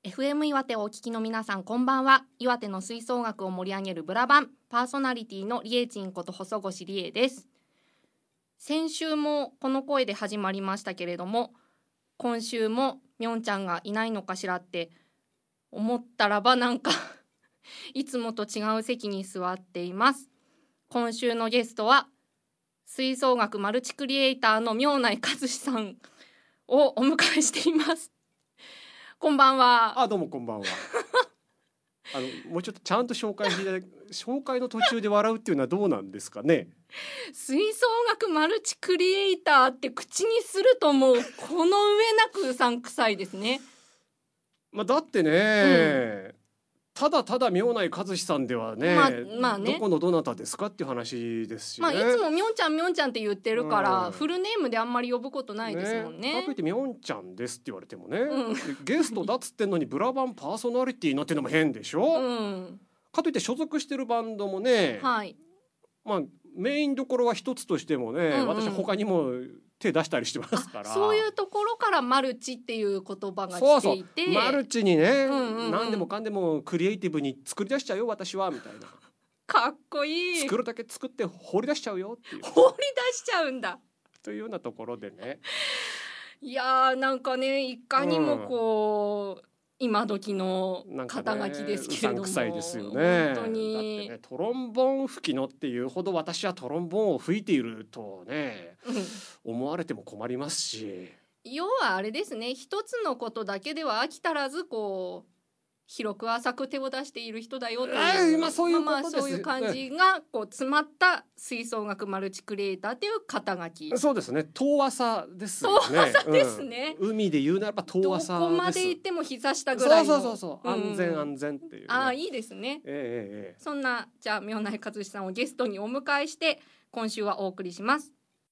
FM 岩手をお聞きの皆さん、こんばんは。岩手の吹奏楽を盛り上げるブラバンパーソナリティのりえちんこと細越りえです。先週もこの声で始まりましたけれども、今週もみょんちゃんがいないのかしらって思ったらば、なんかいつもと違う席に座っています。今週のゲストは吹奏楽マルチクリエイターの明内和志さんをお迎えしています。こんばんは。 どうもこんばんは。もうちょっとちゃんと紹介していただき、紹介の途中で笑うっていうのはどうなんですかね。 吹奏楽マルチクリエイターって口にするともうこの上なくうさんくさいですね。 だってね、ただただ明内和志さんではね、ね、どこのどなたですかっていう話ですしね。 いつもみょんちゃんみょんちゃんって言ってるから、フルネームであんまり呼ぶことないですもんね。 かといってみょんちゃんですって言われてもね、ゲストだっつってんのにブラバンパーソナリティになってるのも変でしょ、かといって所属してるバンドもね、メインどころは一つとしてもね、私他にも手出したりしてますから。 そういうところからマルチっていう言葉が来ていて、 マルチにね、何でもかんでもクリエイティブに作り出しちゃうよ私はみたいな。 かっこいい。 作るだけ作って放り出しちゃうよっていう。 放り出しちゃうんだというようなところでね。 いやー、なんかね、いかにもこう、今時の肩書きですけれども、 うさんくさいですよね。 本当にだってね、トロンボーン吹きのっていうほど私はトロンボーンを吹いているとね、思われても困りますし、 要はあれですね、一つのことだけでは飽き足らずこう広く浅く手を出している人だよという、 そういうことです。 そういう感じがこう詰まった吹奏楽マルチクリエイターという肩書き。 そうですね、遠浅ですよね。 遠浅ですね、 海で言うならば遠浅です。 どこまで行っても膝下ぐらいの。 そう安全安全っていう、 いいですね。そんなじゃあ明内和志さんをゲストにお迎えして今週はお送りします。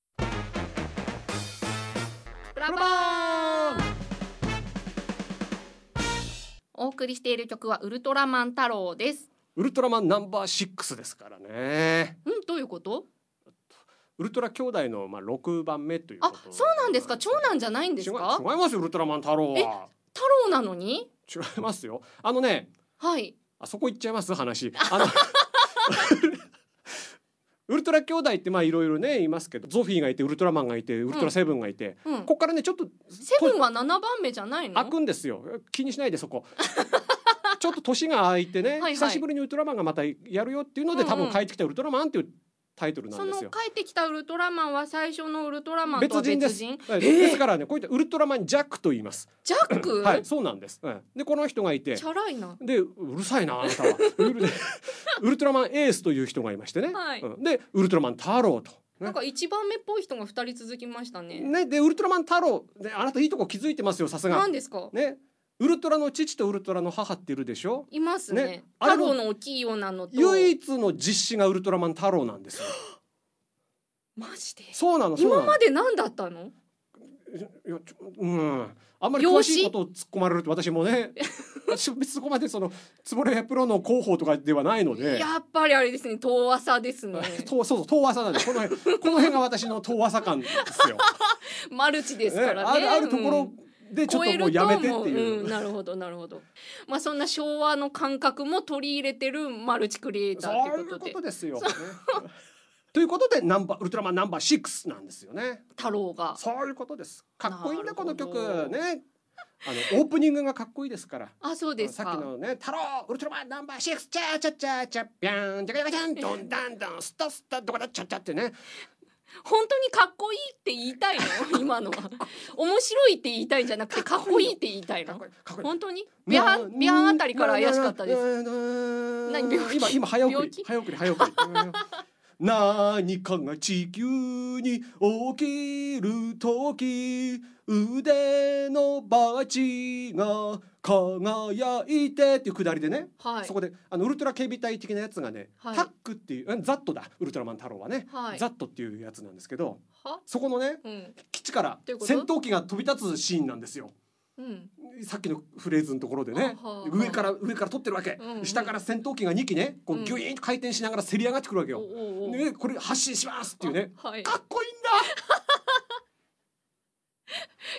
ブラボー。お送りしている曲はウルトラマン太郎です。 ウルトラマンナンバー6ですからね。 どういうこと？ ウルトラ兄弟の6番目ということ。 そうなんですか。長男じゃないんですか？ 違いますよ、ウルトラマン太郎は。 太郎なのに？ 違いますよ。そこ行っちゃいます話。ウルトラ兄弟っていろいろね言いますけど、ゾフィーがいてウルトラマンがいてウルトラセブンがいて、ここからねちょっとセブンは7番目じゃないの？ 開くんですよ。気にしないでそこ。ちょっと年が空いてね、久しぶりにウルトラマンがまたやるよっていうので、多分帰ってきたウルトラマンっていうタイトルなんですよ。 その帰ってきたウルトラマンは最初のウルトラマンとは別人？ ですからね、こういったウルトラマンジャックと言います。 ジャック？ はい、そうなんです。でこの人がいて、 チャラいな。 でうるさいなあなたは。ウルトラマンエースという人がいましてね、でウルトラマン太郎と。 なんか1番目っぽい人が2人続きましたね。 でウルトラマン太郎、あなたいいとこ気づいてますよ、さすが。 何ですか？ ね、ウルトラの父とウルトラの母っているでしょ。 いますね。太郎の大きいようなのと唯一の実子がウルトラマン太郎なんですよ。 マジで？ そうなの。 今まで何だったの？ あんまり詳しいことを突っ込まれると私もね、私別にそこまでそのつぼれプロの広報とかではないので。 やっぱりあれですね、遠浅ですね。 遠浅なんで、この辺が私の遠浅感ですよ。 マルチですからね。 あるところでちょっともうやめてっていう。 なるほど。そんな昭和の感覚も取り入れてるマルチクリエイターってことで。 そういうことですよ。ということでウルトラマンナンバー6なんですよね。 太郎が。 そういうことです。かっこいいんだこの曲ね。オープニングがかっこいいですから。 そうですか。 さっきのね、太郎ウルトラマンナンバー6チャチャチャチャピャンジャカジャカジャンドンダンダンスタスタドカダチャチャってね。 本当にかっこいいって言いたいの？今のは面白いって言いたいんじゃなくて、かっこいいって言いたいの？本当にビャンあたりから怪しかったです。何？ 今早送り何かが地球に起きるとき、腕のバーチが輝いてっていうくだりでね、そこでウルトラ警備隊的なやつがね、タックっていうザットだ、ウルトラマン太郎はね、ザットっていうやつなんですけど、そこのね、基地から戦闘機が飛び立つシーンなんですよ。さっきのフレーズのところでね、上から撮ってるわけ、下から戦闘機が2機ね、こうギュイーンと回転しながらせり上がってくるわけよ。これ発進しますっていうね、かっこいいんだ。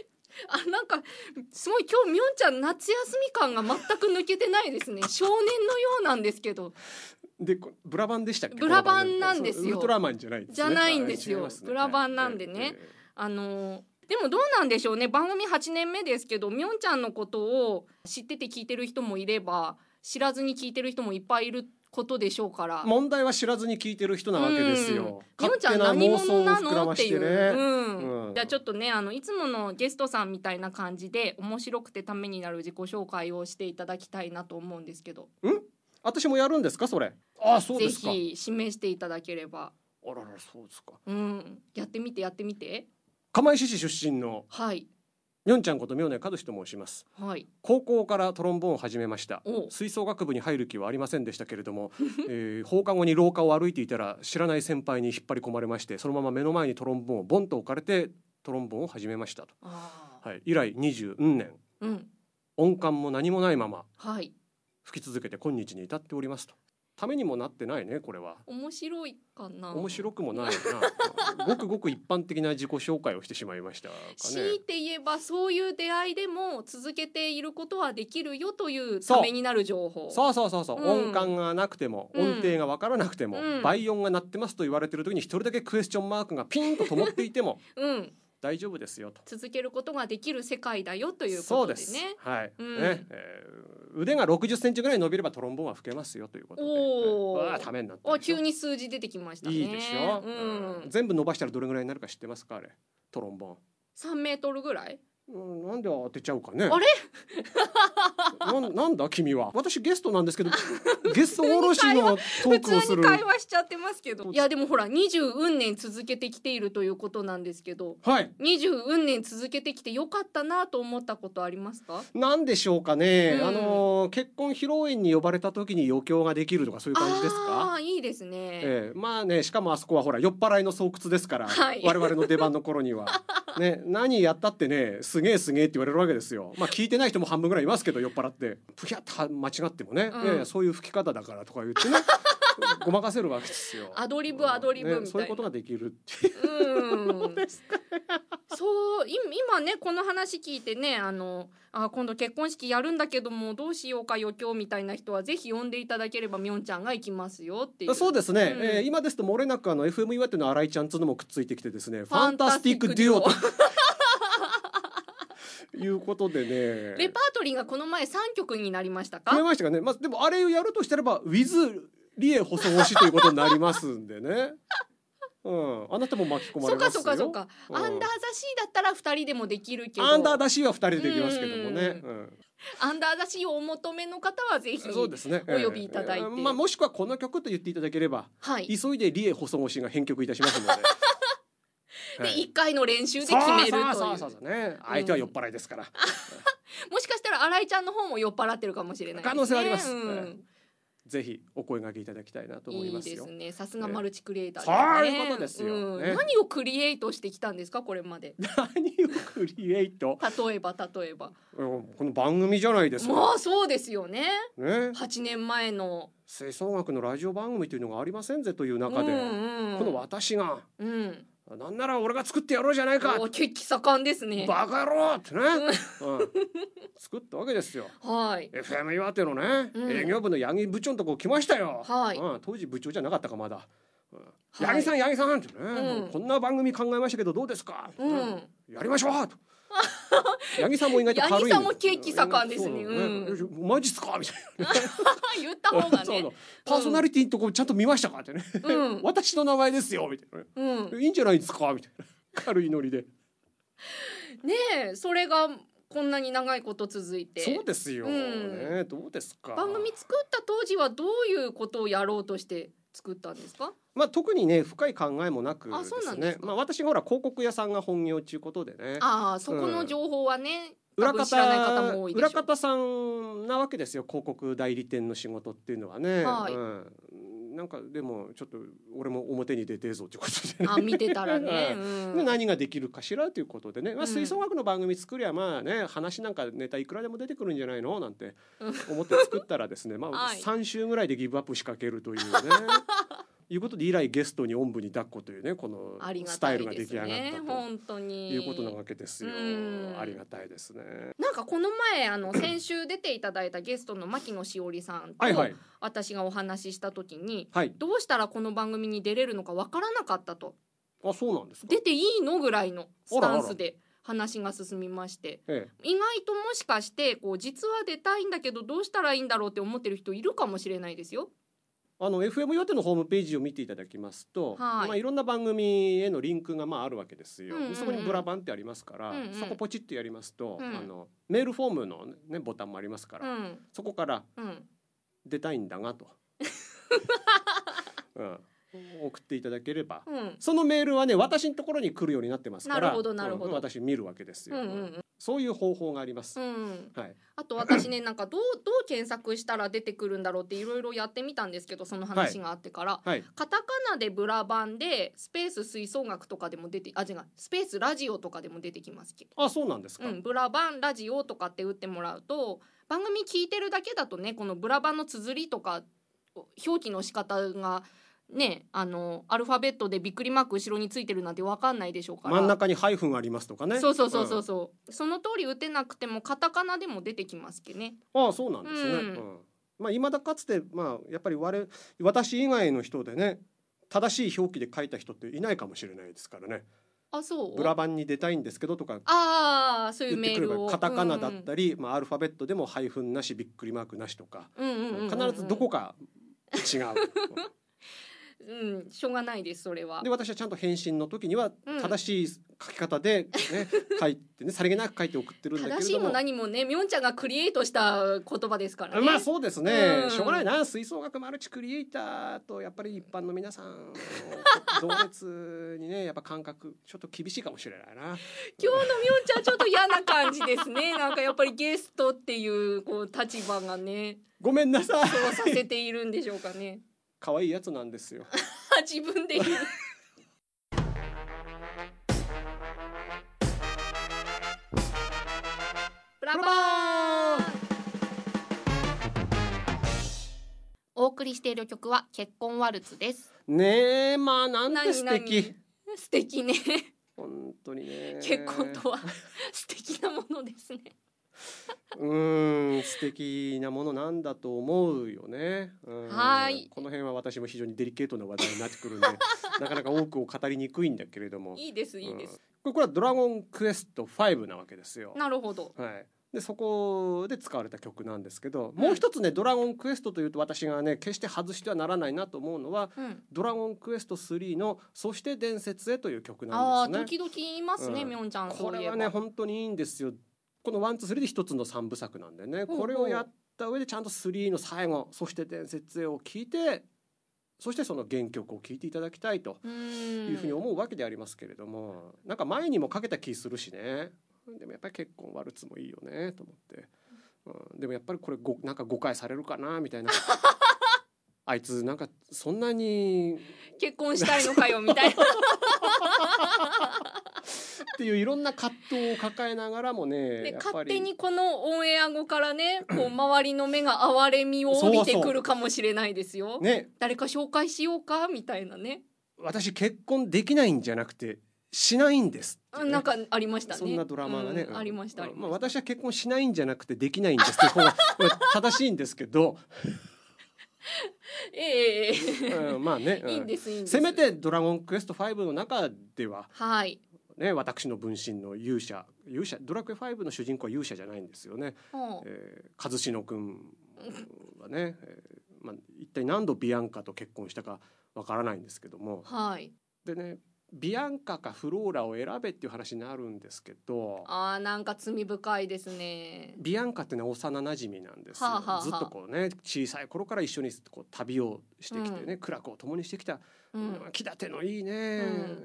なんかすごい今日みょんちゃん夏休み感が全く抜けてないですね。少年のようなんですけど。 でブラバンでしたっけ？ ブラバンなんですよ。 ウルトラマンじゃないですね。 じゃないんですよ。 ね、 ブラバンなんでね。でもどうなんでしょうね。番組8年目ですけど、みょんちゃんのことを知ってて聞いてる人もいれば、知らずに聞いてる人もいっぱいいることでしょうから。 問題は知らずに聞いてる人なわけですよ。 みょんちゃん何者なのっていう。 ね、 じゃあちょっとね、いつものゲストさんみたいな感じで面白くてためになる自己紹介をしていただきたいなと思うんですけど。 私もやるんですかそれ？あ、そうですか。 ぜひ示していただければ。 あらら、そうですか。 やってみて。 釜石市出身のみょんちゃんこと明内和志と申します、高校からトロンボーンを始めました。吹奏楽部に入る気はありませんでしたけれども、放課後に廊下を歩いていたら知らない先輩に引っ張り込まれまして、そのまま目の前にトロンボーンをボンと置かれてトロンボーンを始めましたと。以来20年、音感も何もないまま吹き続けて今日に至っておりますと。ためにもなってないね、これは。 面白いかな。 面白くもないな。ごくごく一般的な自己紹介をしてしまいましたかね。 強いて言えばそういう出会いでも続けていることはできるよというためになる情報。 そう、音感がなくても、音程が分からなくても、倍音が鳴ってますと言われてる時に一人だけクエスチョンマークがピンと灯っていても大丈夫ですよと。 続けることができる世界だよということでね。 そうです。はい。腕が60センチぐらい伸びればトロンボーンは吹けますよということで。ためになった。 急に数字出てきましたね。 いいでしょ。全部伸ばしたらどれぐらいになるか知ってますか、あれ？トロンボーン。 3メートルぐらい？ なんで当てちゃうかね。 あれなんだ君は。私ゲストなんですけどゲストおろしのトークをする。 普通に会話しちゃってますけど。いやでもほら20運年続けてきているということなんですけど、20運年続けてきてよかったなと思ったことありますか？ なんでしょうかね、結婚披露宴に呼ばれた時に余興ができるとかそういう感じですか？ いいですね。 まあね、しかもあそこはほら酔っ払いの巣窟ですから、我々の出番の頃にはね、何やったってね、すげえって言われるわけですよ。まあ聞いてない人も半分ぐらいいますけど、酔っ払ってプヒャッと間違ってもね、そういう吹き方だからとか言ってねごまかせるわけですよ。 アドリブみたいな、 そういうことができるっていう。 そう今ねこの話聞いてね、今度結婚式やるんだけどもどうしようか余興みたいな人はぜひ呼んでいただければみょんちゃんが行きますよっていう。そうですね、今ですと漏れなくFM 岩手の新井ちゃんつのもくっついてきてですね、ファンタスティックデュオということでね、 レパートリーがこの前3曲になりましたか？ 増えましたかね。でもあれをやるとしたらば with リエ細押しということになりますんでねあなたも巻き込まれますよ。 そうか、アンダーザシーだったら2人でもできるけど、 アンダーザシーは2人でできますけどもね、 アンダーザシーをお求めの方はぜひお呼びいただいて、 もしくはこの曲と言っていただければ、急いでリエ細押しが編曲いたしますのでで1回の練習で決めるという。 そうね、相手は酔っ払いですからもしかしたら新井ちゃんの方も酔っ払ってるかもしれないですね。 可能性はあります、ぜひお声掛けいただきたいなと思いますよ。 いいですね。さすがマルチクリエイターですね。 そういうことですよ、 何をクリエイトしてきたんですかこれまで？ 何をクリエイト？ 例えばこの番組じゃないですか。 まあそうですよね。8年前の吹奏楽のラジオ番組というのがありませんぜという中で、この私が、なんなら俺が作ってやろうじゃないか。 血気盛んですね。 バカ野郎ってね、作ったわけですよ。FM 岩手のね、営業部の八木部長のとこ来ましたよ。当時部長じゃなかったかまだ。八木さんってね、こんな番組考えましたけどどうですか。やりましょうと。八木さんも意外と軽い。 八木さんも血気盛んですね。 マジっすかみたいな。 言った方がね。 パーソナリティのとこちゃんと見ましたかってね。私の名前ですよみたいな。いいんじゃないですかみたいな軽いノリで。ねえ、それがこんなに長いこと続いて。 そうですよ。どうですか。 番組作った当時はどういうことをやろうとして作ったんですか？ 特にね深い考えもなくですね。私がほら広告屋さんが本業ということでね。 そこの情報はね、 裏知らない方も多いでしょう。 裏方さんなわけですよ、広告代理店の仕事っていうのはね。なんかでもちょっと俺も表に出てぞということでね。 見てたらね。 何ができるかしらということでね。吹奏楽の番組作りゃまあね、話なんかネタいくらでも出てくるんじゃないのなんて思って作ったらですね、3週ぐらいでギブアップしかけるというね。 いうことで以来ゲストにおんぶに抱っこというねこのスタイルが出来上がったと本当にいうことなわけですよ。ありがたいですね。 なんかこの前先週出ていただいたゲストの牧野しおりさんと私がお話しした時に、はい、どうしたらこの番組に出れるのかわからなかったと。 あ、そうなんですか。 出ていいのぐらいのスタンスで話が進みまして、意外ともしかしてこう実は出たいんだけどどうしたらいいんだろうって思ってる人いるかもしれないですよ。 FM 岩手のホームページを見ていただきますと、いろんな番組へのリンクがあるわけですよ。そこにブラバンってありますから、そこポチッとやりますと、メールフォームの、ね、ボタンもありますから、そこから出たいんだがと、送っていただければ、そのメールはね私のところに来るようになってますから、私見るわけですよ。そういう方法があります。はい。 あと私ねなんかどう検索したら出てくるんだろうっていろいろやってみたんですけど、その話があってから、カタカナでブラバンでスペース吹奏楽とかでも違うスペースラジオとかでも出てきますけど。 あ、そうなんですか。 ブラバンラジオとかって打ってもらうと番組聞いてるだけだとねこのブラバンの綴りとか表記の仕方がね、アルファベットでびっくりマーク後ろについてるなんて分かんないでしょうから、 真ん中にハイフンありますとかね。 そう、その通り打てなくてもカタカナでも出てきますけどね。 ああ、そうなんですね。未だかつてやっぱり私以外の人でね正しい表記で書いた人っていないかもしれないですからね。 あ、そう。 ブラバンに出たいんですけどとか、 そういうメールをカタカナだったり、アルファベットでもハイフンなしびっくりマークなしとか、必ずどこか違う。 しょうがないですそれは。 で私はちゃんと返信の時には正しい書き方で、ね書いてねさりげなく書いて送ってるんだけれども、 正しいも何もねみょんちゃんがクリエイトした言葉ですからね。 そうですね、しょうがないな。吹奏楽マルチクリエイターとやっぱり一般の皆さん同列にねやっぱ感覚ちょっと厳しいかもしれないな。 今日のみょんちゃんちょっと嫌な感じですね。なんかやっぱりゲストっていう立場がね、 ごめんなさい、 そうさせているんでしょうかね。 可愛いやつなんですよ。 自分で言う。ブラバーン。お送りしている曲は結婚ワルツですねえ。なんて素敵。 素敵ね。 本当にね。 結婚とは素敵なものですね。 素敵なものなんだと思うよね。はい。この辺は私も非常にデリケートな話題になってくるんでなかなか多くを語りにくいんだけれども。 いいです。 これはドラゴンクエスト5なわけですよ。 なるほど。 はい。でそこで使われた曲なんですけど、もう一つねドラゴンクエストというと私がね決して外してはならないなと思うのは、ドラゴンクエスト3のそして伝説へという曲なんですね。 時々言いますね、みょんちゃん。 これはね本当にいいんですよ。この1、2、3で一つの3部作なんでね、これをやった上でちゃんと3の最後そして伝説へを聞いて、そしてその原曲を聴いていただきたいというふうに思うわけでありますけれども、なんか前にもかけた気するしね。でもやっぱり結婚ワルツもいいよねと思って、でもやっぱりこれなんか誤解されるかなみたいなあいつなんかそんなに結婚したいのかよみたいなっていういろんな葛藤を抱えながらもね、 で勝手にこのオンエア後からねこう周りの目が哀れみを帯びてくるかもしれないですよ。ね、誰か紹介しようかみたいなね。 私結婚できないんじゃなくてしないんです、 ね、なんかありましたね。 そんなドラマがね、 ありました。 私は結婚しないんじゃなくてできないんですっていう方が正しいんですけどまあね、 いいんです。 せめてドラゴンクエスト5の中では、 はいね、私の分身の勇者ドラクエ5の主人公は勇者じゃないんですよね。和篠くんはね、一体何度ビアンカと結婚したかわからないんですけども、でねビアンカかフローラを選べっていう話になるんですけど、 なんか罪深いですね。 ビアンカってのは幼なじみなんですよ。ずっとこうね小さい頃から一緒にこう旅をしてきてね、苦楽を共にしてきた、気立てのいいね、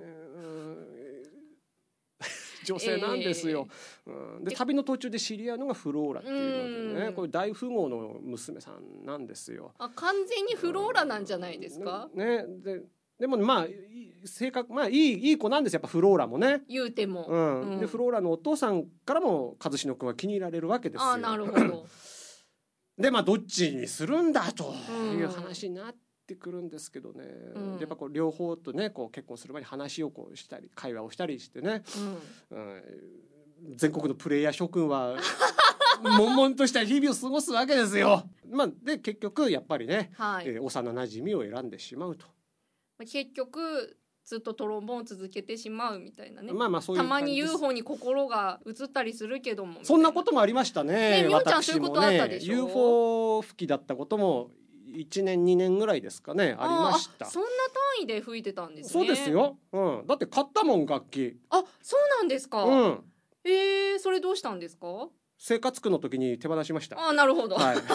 女性なんですよ。で旅の途中で知り合うのがフローラっていうのでね、これ大富豪の娘さんなんですよ。 完全にフローラなんじゃないですか。 ね、でも性格いい子なんですよ、やっぱフローラもね。 言うても、 でフローラのお父さんからも和篠君は気に入られるわけですよ。 なるほど。 でどっちにするんだという話になってってくるんですけどね、やっぱこう両方とねこう結婚する前に話をこうしたり会話をしたりしてね、全国のプレイヤー諸君は悶々とした日々を過ごすわけですよ。で結局やっぱりね、幼なじみを選んでしまうと。 結局ずっとトロンボーンを続けてしまうみたいなね。 そういうたまに UFO に心が移ったりするけどもそんなこともありましたね。 みおちゃんそういうことあったでしょ。 UFO 吹きだったことも1年2年ぐらいですかねありました。 そんな単位で吹いてたんですね。 そうですよ、だって買ったもん楽器。 そうなんですか。それどうしたんですか。 生活苦の時に手放しました。 なるほど、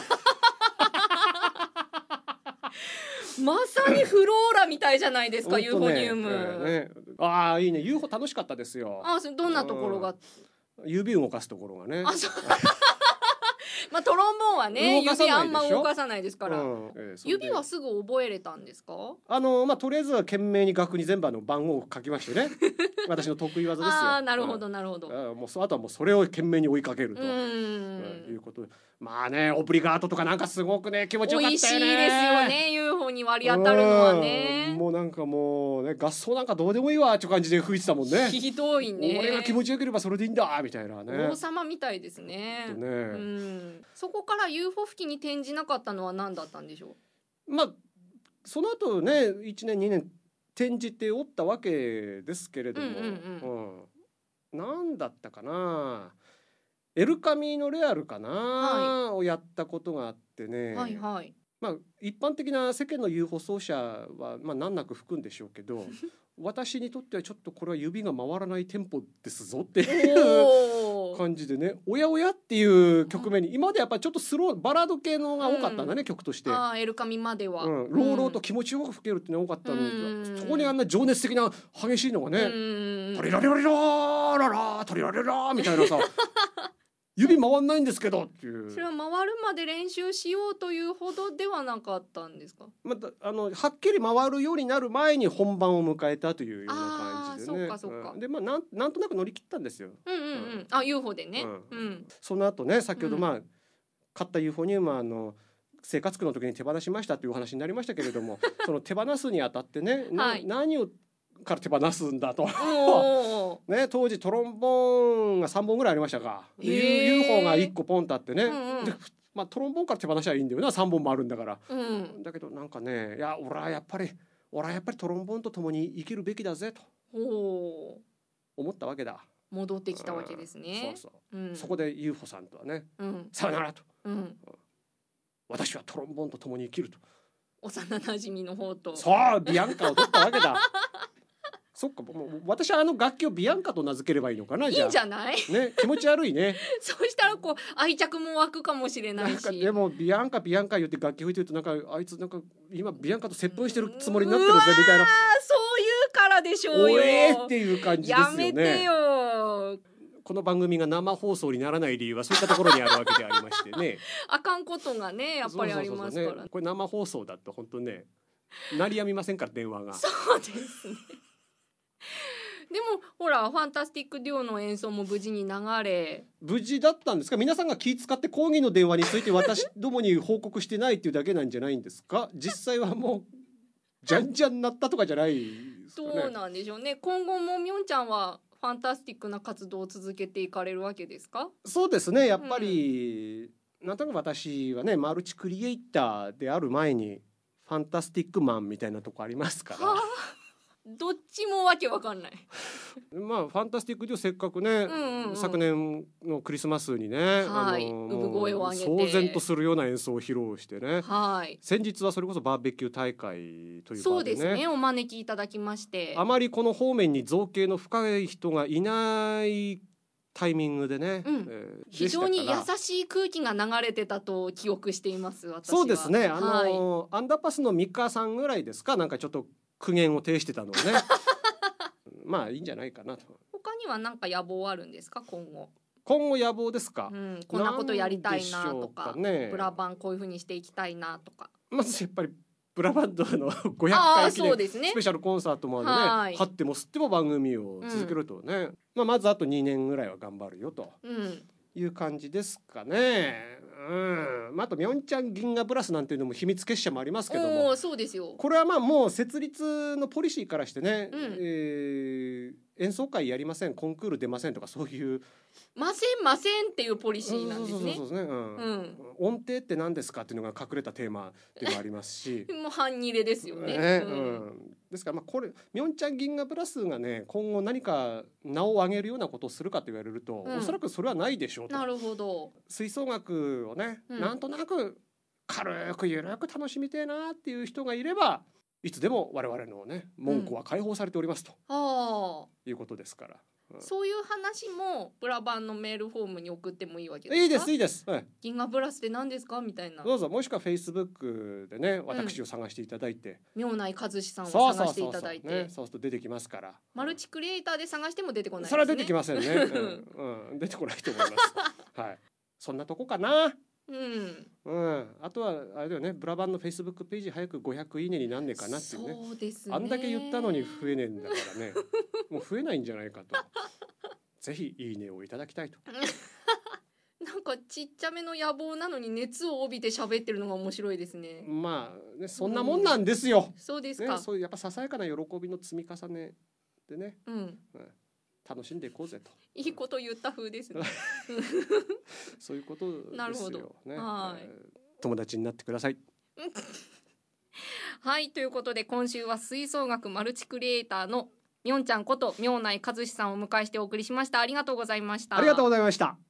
まさにフローラみたいじゃないですか、ユーフォニウム。 いいね。UFO 楽しかったですよ。 どんなところが。 指動かすところがね。 トロンボーンはね指あんま動かさないですから、指はすぐ覚えれたんですか。 とりあえずは懸命に額に全部番号を書きましてね私の得意技ですよ。 なるほどなるほど。 あとはもうそれを懸命に追いかけるということで、オブリガートとかなんかすごくね気持ちよかったよね。美味しいですよね UFO に割り当たるのはね。もうなんかもうね合奏なんかどうでもいいわっていう感じで吹いてたもんね。ひどいね。俺が気持ちよければそれでいいんだみたいなね。王様みたいですね。そこから UFO 吹きに転じなかったのは何だったんでしょう。その後ね1年2年転じておったわけですけれども、何だったかな、エルカミーノレアルかな、をやったことがあってね、一般的な世間の UFO 奏者は難なく吹くんでしょうけど私にとってはちょっとこれは指が回らないテンポですぞっていう感じでね、おやおやっていう局面に今までやっぱりちょっとスローバラード系のが多かったんだね、曲として。エルカミまでは、ローローと気持ちよく吹けるってのが多かったのに、そこにあんな情熱的な激しいのがね、トリラリラリラーララートリラリラーみたいなさ指回んないんですけどっていう。それは回るまで練習しようというほどではなかったんですか。はっきり回るようになる前に本番を迎えたというような感じでね。でなんとなく乗り切ったんですよ。UFO でね。その後ね先ほど買った UFO ニウム生活苦の時に手放しましたというお話になりましたけれどもその手放すにあたってね、何をから手放すんだとね、当時トロンボーンが3本ぐらいありましたか。UFO が1個ポンとあってね、トロンボーンから手放しゃいいんだよな、3本もあるんだから、だけどなんかね、いや俺はやっぱりトロンボーンと共に生きるべきだぜと思ったわけだ。戻ってきたわけですね。そこで UFO さんとはね、さよならと、私はトロンボーンと共に生きると、幼なじみの方とビアンカを取ったわけだそっか、もう私は楽器をビアンカと名付ければいいのかな。いいんじゃないね、気持ち悪いねそうしたら愛着も湧くかもしれないし。でもビアンカ言って楽器吹いてるとあいつ今ビアンカと接吻してるつもりになってるぜみたいな、そういうからでしょうよっていう感じですよね。やめてよ。この番組が生放送にならない理由はそういったところにあるわけでありましてねあかんことがねやっぱりありますから。これ生放送だと本当ね鳴りやみませんから電話が。そうですねでもほらファンタスティックデュオの演奏も無事に流れ。無事だったんですか。皆さんが気遣って講義の電話について私どもに報告してないっていうだけなんじゃないんですか。実際はもうじゃんじゃんなったとかじゃないですかね。どうなんでしょうね。今後もみょんちゃんはファンタスティックな活動を続けていかれるわけですか。そうですね、やっぱり、なんとなく私はねマルチクリエイターである前にファンタスティックマンみたいなとこありますからどっちもわけわかんないファンタスティックでせっかくね、昨年のクリスマスにね、産声を上げて騒然とするような演奏を披露してね、先日はそれこそバーベキュー大会という場でね、そうですね、お招きいただきまして、あまりこの方面に造形の深い人がいないタイミングでね、非常に優しい空気が流れてたと記憶しています。私はそうですね、アンダーパスのミカさんぐらいですか、なんかちょっと苦言を呈してたのねまあいいんじゃないかなと。他には何か野望あるんですか。今後野望ですか、こんなことやりたいなとか、ブラバンこういう風にしていきたいなとか。まずやっぱりブラバンドの500回記念スペシャルコンサートまでね、張っても吸っても番組を続けるとね、まずあと2年ぐらいは頑張るよと、 いう感じですかね。あとミョンチャン銀河プラスなんていうのも秘密結社もありますけども、 そうですよ。 これはまあもう設立のポリシーからしてね、演奏会やりません、コンクール出ませんとか、そういうませんっていうポリシーなんですね。 そうですね、音程って何ですかっていうのが隠れたテーマでもありますしもう半切れですよね。 ですからまあこれミョンチャン銀河プラスがね今後何か名を上げるようなことをするかと言われると、おそらくそれはないでしょうと。 なるほど。 吹奏楽をね、なんとなく軽く緩く楽しみてえなっていう人がいれば、いつでも我々のね門戸は開放されておりますと、いうことですから、 そういう話もブラバンのメールフォームに送ってもいいわけですか？ いいです、 銀河プラスって何ですかみたいな。 どうぞ、もしくはフェイスブックでね私を探していただいて、 妙内和志さんを探していただいて、 そうすると出てきますから。 マルチクリエイターで探しても出てこないですね。 それは出てきませんね、出てこないと思いますはい、そんなとこかな。あとはあれだよね、ブラバンのフェイスブックページ早く500いいねになんねえかなっていうね。 そうですね。 あんだけ言ったのに増えねえんだからねもう増えないんじゃないかとぜひいいねをいただきたいとなんかちっちゃめの野望なのに熱を帯びて喋ってるのが面白いですね。 まあね、そんなもんなんですよ、 そうですか、 そういうやっぱささやかな喜びの積み重ねでね、楽しんでいこうぜと。 いいこと言った風ですねそういうことですよ。 なるほど、 友達になってくださいはい、ということで今週は吹奏楽マルチクリエイターのみょんちゃんこと妙内和志さんをお迎えしてお送りしました。ありがとうございました。 ありがとうございました。